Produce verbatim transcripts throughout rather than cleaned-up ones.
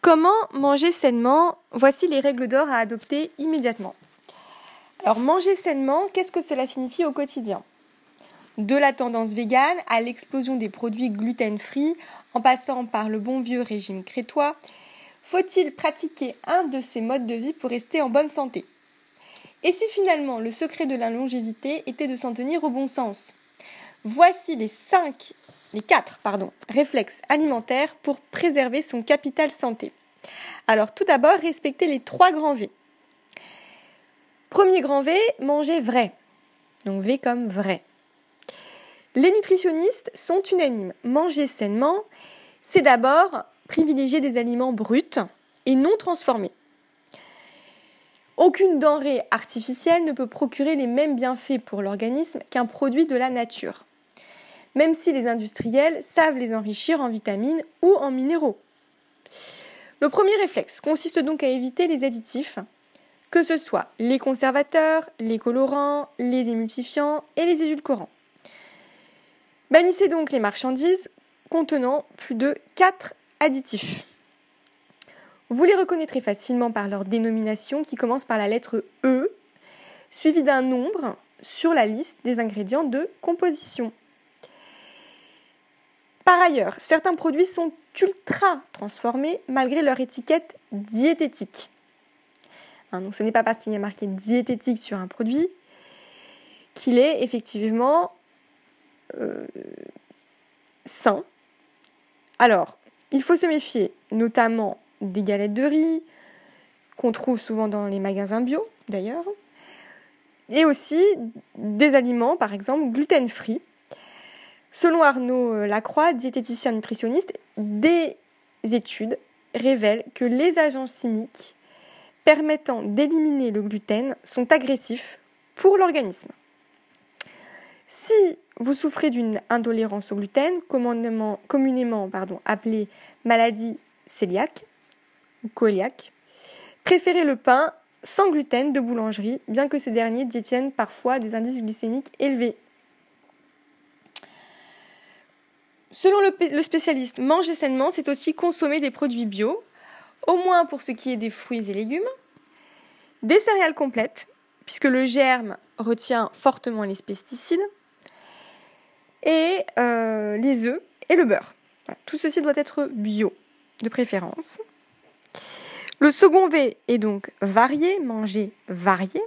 Comment manger sainement? Voici les règles d'or à adopter immédiatement. Alors, manger sainement, qu'est-ce que cela signifie au quotidien? De la tendance végane à l'explosion des produits gluten-free, en passant par le bon vieux régime crétois, faut-il pratiquer un de ces modes de vie pour rester en bonne santé? Et si finalement le secret de la longévité était de s'en tenir au bon sens? Voici les cinq, les quatre, pardon, réflexes alimentaires pour préserver son capital santé. Alors tout d'abord, respectez les trois grands V. Premier grand V, manger vrai. Donc V comme vrai. Les nutritionnistes sont unanimes. Manger sainement, c'est d'abord privilégier des aliments bruts et non transformés. Aucune denrée artificielle ne peut procurer les mêmes bienfaits pour l'organisme qu'un produit de la nature, même si les industriels savent les enrichir en vitamines ou en minéraux. Le premier réflexe consiste donc à éviter les additifs, que ce soit les conservateurs, les colorants, les émulsifiants et les édulcorants. Bannissez donc les marchandises contenant plus de quatre additifs. Vous les reconnaîtrez facilement par leur dénomination qui commence par la lettre E, suivie d'un nombre sur la liste des ingrédients de composition. Par ailleurs, certains produits sont ultra transformés malgré leur étiquette diététique. Hein, donc ce n'est pas parce qu'il y a marqué diététique sur un produit qu'il est effectivement euh, sain. Alors, il faut se méfier notamment des galettes de riz qu'on trouve souvent dans les magasins bio d'ailleurs, et aussi des aliments par exemple gluten-free. Selon Arnaud Lacroix, diététicien nutritionniste, des études révèlent que les agents chimiques permettant d'éliminer le gluten sont agressifs pour l'organisme. Si vous souffrez d'une intolérance au gluten, communément, communément pardon, appelée maladie cœliaque ou coéliaque, préférez le pain sans gluten de boulangerie, bien que ces derniers détiennent parfois des indices glycémiques élevés. Selon le, le spécialiste, manger sainement, c'est aussi consommer des produits bio, au moins pour ce qui est des fruits et légumes, des céréales complètes, puisque le germe retient fortement les pesticides, et euh, les œufs et le beurre. Voilà, tout ceci doit être bio, de préférence. Le second V est donc varié, manger varié.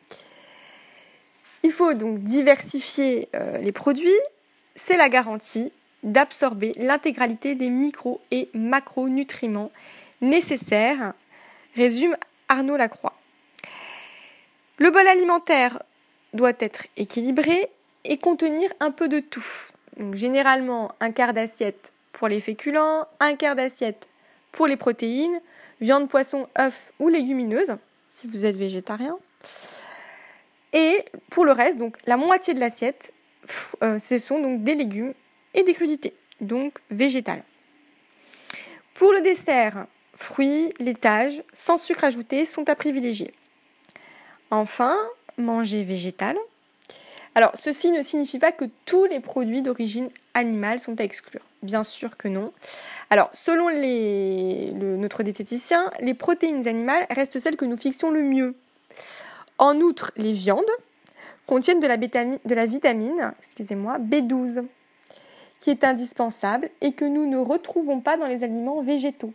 Il faut donc diversifier euh, les produits, c'est la garantie d'absorber l'intégralité des micro- et macronutriments nécessaires, résume Arnaud Lacroix. Le bol alimentaire doit être équilibré et contenir un peu de tout. Donc, généralement, un quart d'assiette pour les féculents, un quart d'assiette pour les protéines, viande, poisson, œufs ou légumineuses, si vous êtes végétarien. Et pour le reste, donc la moitié de l'assiette, euh, ce sont donc des légumes et des crudités, donc végétales. Pour le dessert, fruits, laitages, sans sucre ajouté sont à privilégier. Enfin, manger végétal. Alors, ceci ne signifie pas que tous les produits d'origine animale sont à exclure. Bien sûr que non. Alors, selon les, le, notre diététicien, les protéines animales restent celles que nous fixons le mieux. En outre, les viandes contiennent de la, bétamine, de la vitamine excusez-moi, B douze, qui est indispensable et que nous ne retrouvons pas dans les aliments végétaux.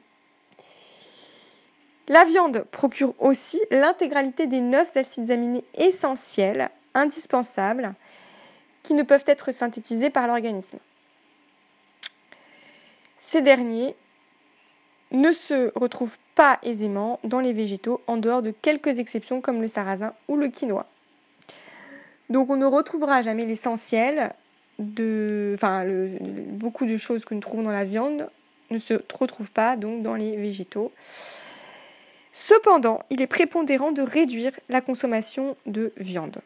La viande procure aussi l'intégralité des neuf acides aminés essentiels, indispensables, qui ne peuvent être synthétisés par l'organisme. Ces derniers ne se retrouvent pas aisément dans les végétaux, en dehors de quelques exceptions comme le sarrasin ou le quinoa. Donc on ne retrouvera jamais l'essentiel de, enfin le, beaucoup de choses que nous trouvons dans la viande ne se retrouvent pas donc dans les végétaux. Cependant, il est prépondérant de réduire la consommation de viande.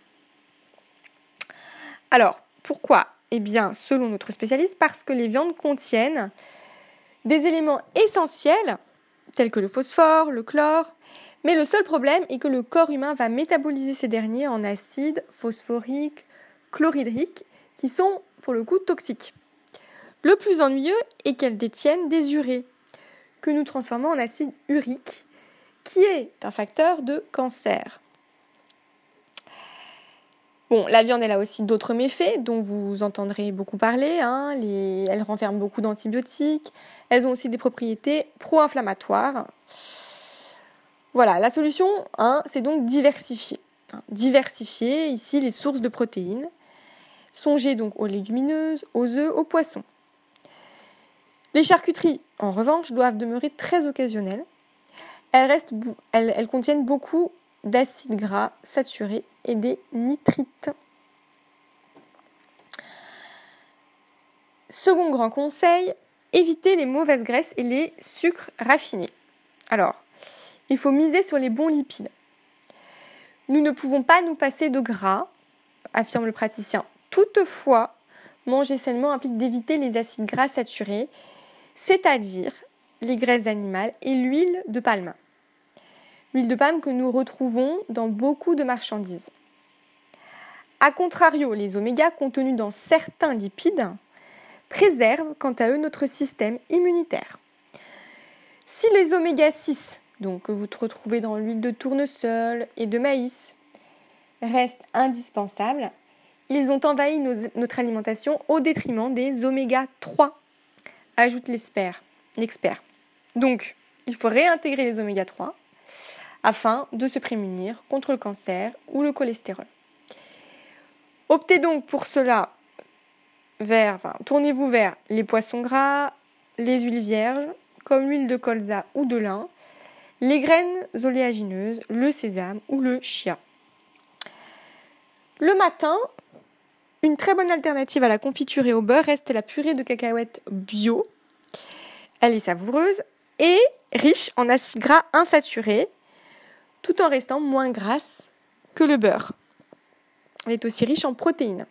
Alors, pourquoi? Eh bien, selon notre spécialiste, parce que les viandes contiennent des éléments essentiels, tels que le phosphore, le chlore, mais le seul problème est que le corps humain va métaboliser ces derniers en acides phosphoriques, chlorhydriques, qui sont pour le coup toxiques. Le plus ennuyeux est qu'elles détiennent des urées, que nous transformons en acide urique, qui est un facteur de cancer. Bon, la viande, elle a aussi d'autres méfaits dont vous entendrez beaucoup parler. Hein. Les... Elle renferme beaucoup d'antibiotiques. Elles ont aussi des propriétés pro-inflammatoires. Voilà, la solution, hein, c'est donc diversifier. Hein. Diversifier ici les sources de protéines. Songez donc aux légumineuses, aux œufs, aux poissons. Les charcuteries, en revanche, doivent demeurer très occasionnelles. Elles, restent, elles, elles contiennent beaucoup d'acides gras saturés et des nitrites. Second grand conseil, éviter les mauvaises graisses et les sucres raffinés. Alors, il faut miser sur les bons lipides. Nous ne pouvons pas nous passer de gras, affirme le praticien. Toutefois, manger sainement implique d'éviter les acides gras saturés, c'est-à-dire les graisses animales et l'huile de palme. L'huile de palme que nous retrouvons dans beaucoup de marchandises. A contrario, les omégas contenus dans certains lipides préservent quant à eux notre système immunitaire. Si les oméga six, donc que vous retrouvez dans l'huile de tournesol et de maïs, restent indispensables, ils ont envahi nos, notre alimentation au détriment des oméga trois, ajoute l'expert. l'expert. Donc, il faut réintégrer les oméga trois afin de se prémunir contre le cancer ou le cholestérol. Optez donc pour cela vers, enfin, tournez-vous vers les poissons gras, les huiles vierges, comme l'huile de colza ou de lin, les graines oléagineuses, le sésame ou le chia. Le matin, une très bonne alternative à la confiture et au beurre reste la purée de cacahuètes bio. Elle est savoureuse et riche en acides gras insaturés, tout en restant moins grasse que le beurre. Elle est aussi riche en protéines.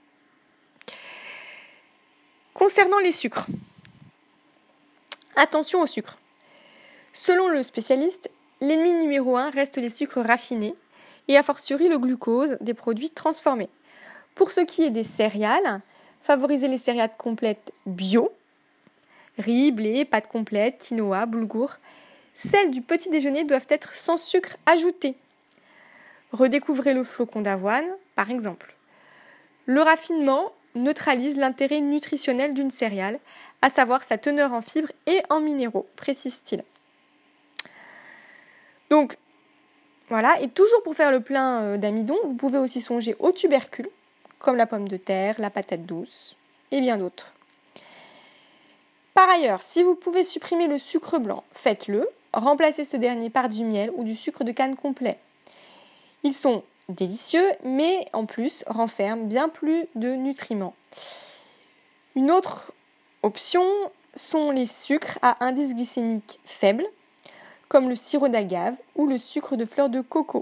Concernant les sucres, attention aux sucres. Selon le spécialiste, l'ennemi numéro un reste les sucres raffinés et a fortiori le glucose des produits transformés. Pour ce qui est des céréales, favorisez les céréales complètes bio, riz, blé, pâtes complètes, quinoa, boulgour. Celles du petit déjeuner doivent être sans sucre ajouté. Redécouvrez le flocon d'avoine, par exemple. Le raffinement neutralise l'intérêt nutritionnel d'une céréale, à savoir sa teneur en fibres et en minéraux, précise-t-il. Donc, voilà, et toujours pour faire le plein d'amidon, vous pouvez aussi songer aux tubercules, comme la pomme de terre, la patate douce et bien d'autres. Par ailleurs, si vous pouvez supprimer le sucre blanc, faites-le. Remplacez ce dernier par du miel ou du sucre de canne complet. Ils sont délicieux, mais en plus renferment bien plus de nutriments. Une autre option sont les sucres à indice glycémique faible, comme le sirop d'agave ou le sucre de fleur de coco.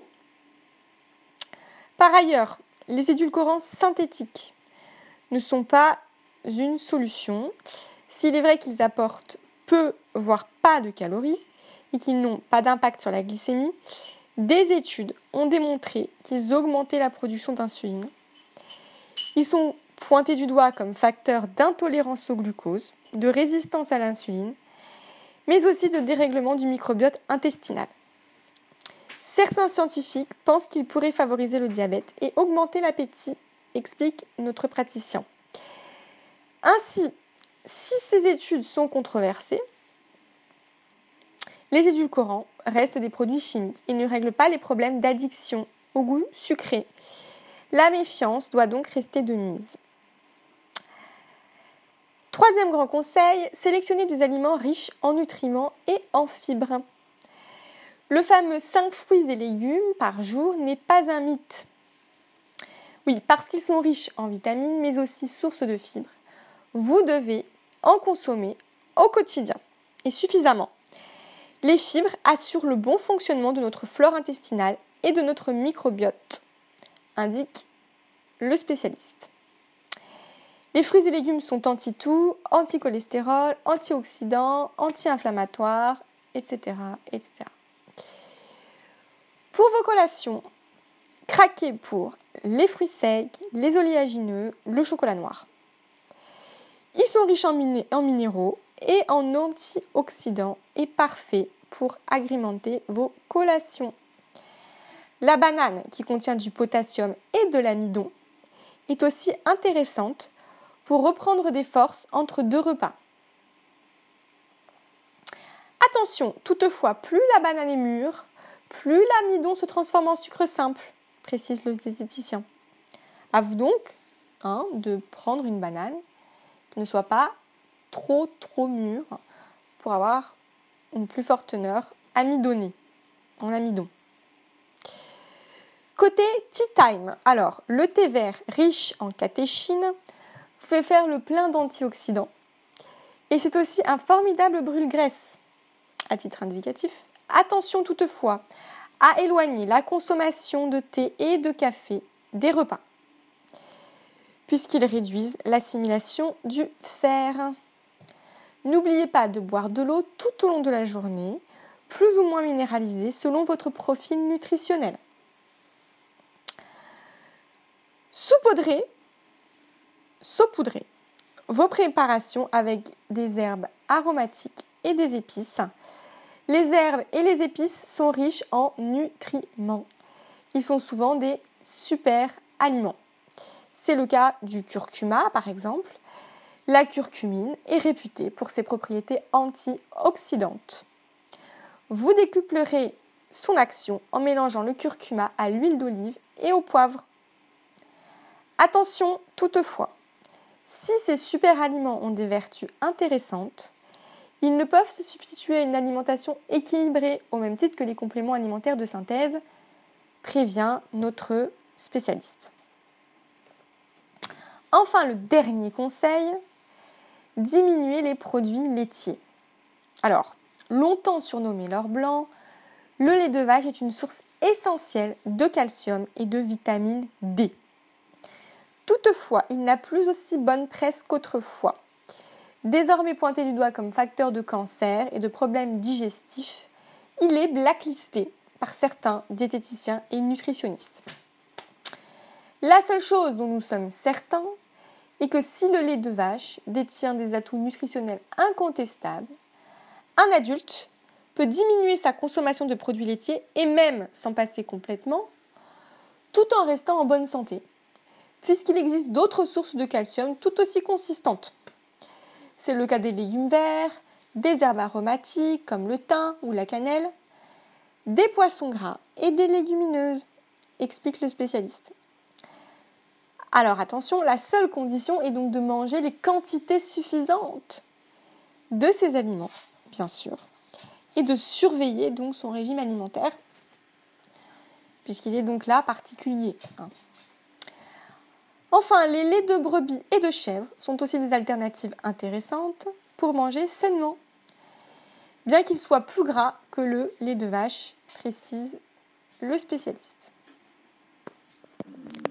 Par ailleurs, les édulcorants synthétiques ne sont pas une solution. S'il est vrai qu'ils apportent peu, voire pas de calories, et qu'ils n'ont pas d'impact sur la glycémie, des études ont démontré qu'ils augmentaient la production d'insuline. Ils sont pointés du doigt comme facteurs d'intolérance au glucose, de résistance à l'insuline, mais aussi de dérèglement du microbiote intestinal. Certains scientifiques pensent qu'ils pourraient favoriser le diabète et augmenter l'appétit, explique notre praticien. Ainsi, si ces études sont controversées, les édulcorants restent des produits chimiques et ne règlent pas les problèmes d'addiction au goût sucré. La méfiance doit donc rester de mise. Troisième grand conseil, sélectionnez des aliments riches en nutriments et en fibres. Le fameux cinq fruits et légumes par jour n'est pas un mythe. Oui, parce qu'ils sont riches en vitamines, mais aussi source de fibres. Vous devez en consommer au quotidien et suffisamment. Les fibres assurent le bon fonctionnement de notre flore intestinale et de notre microbiote, indique le spécialiste. Les fruits et légumes sont anti-tout, anti-cholestérol, antioxydants, anti-inflammatoires, et cetera, et cetera. Pour vos collations, craquez pour les fruits secs, les oléagineux, le chocolat noir. Ils sont riches en, miné- en minéraux et en antioxydants est parfait pour agrémenter vos collations. La banane, qui contient du potassium et de l'amidon, est aussi intéressante pour reprendre des forces entre deux repas. Attention, toutefois, plus la banane est mûre, plus l'amidon se transforme en sucre simple, précise le diététicien. À vous donc hein, de prendre une banane qui ne soit pas trop trop mûre pour avoir une plus forte teneur amidonnée, en amidon. Côté tea time, alors le thé vert riche en catéchine vous fait faire le plein d'antioxydants et c'est aussi un formidable brûle-graisse. À titre indicatif, attention toutefois à éloigner la consommation de thé et de café des repas, puisqu'ils réduisent l'assimilation du fer. N'oubliez pas de boire de l'eau tout au long de la journée, plus ou moins minéralisée selon votre profil nutritionnel. Saupoudrez, saupoudrez vos préparations avec des herbes aromatiques et des épices. Les herbes et les épices sont riches en nutriments. Ils sont souvent des super aliments. C'est le cas du curcuma par exemple. La curcumine est réputée pour ses propriétés antioxydantes. Vous décuplerez son action en mélangeant le curcuma à l'huile d'olive et au poivre. Attention toutefois, si ces super aliments ont des vertus intéressantes, ils ne peuvent se substituer à une alimentation équilibrée au même titre que les compléments alimentaires de synthèse, prévient notre spécialiste. Enfin, le dernier conseil, diminuer les produits laitiers. Alors, longtemps surnommé l'or blanc, le lait de vache est une source essentielle de calcium et de vitamine D. Toutefois, il n'a plus aussi bonne presse qu'autrefois. Désormais pointé du doigt comme facteur de cancer et de problèmes digestifs, il est blacklisté par certains diététiciens et nutritionnistes. La seule chose dont nous sommes certains est que si le lait de vache détient des atouts nutritionnels incontestables, un adulte peut diminuer sa consommation de produits laitiers et même s'en passer complètement, tout en restant en bonne santé, puisqu'il existe d'autres sources de calcium tout aussi consistantes. C'est le cas des légumes verts, des herbes aromatiques comme le thym ou la cannelle, des poissons gras et des légumineuses, explique le spécialiste. Alors attention, la seule condition est donc de manger les quantités suffisantes de ces aliments, bien sûr, et de surveiller donc son régime alimentaire, puisqu'il est donc là particulier. Hein. Enfin, les laits de brebis et de chèvre sont aussi des alternatives intéressantes pour manger sainement, bien qu'ils soient plus gras que le lait de vache, précise le spécialiste.